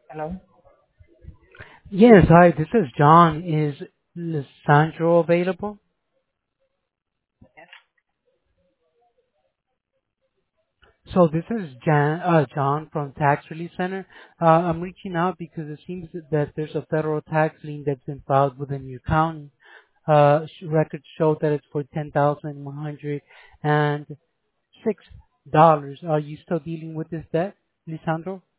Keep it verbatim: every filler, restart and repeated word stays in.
Hello? Yes, hi, this is John. Is Lissandro available? Yes. So this is Jan, uh, John from Tax Relief Center. Uh, I'm reaching out because it seems that there's a federal tax lien that's been filed within your county. Uh, sh- records show that it's for ten thousand one hundred and six dollars. Are you still dealing with this debt, Lisandro?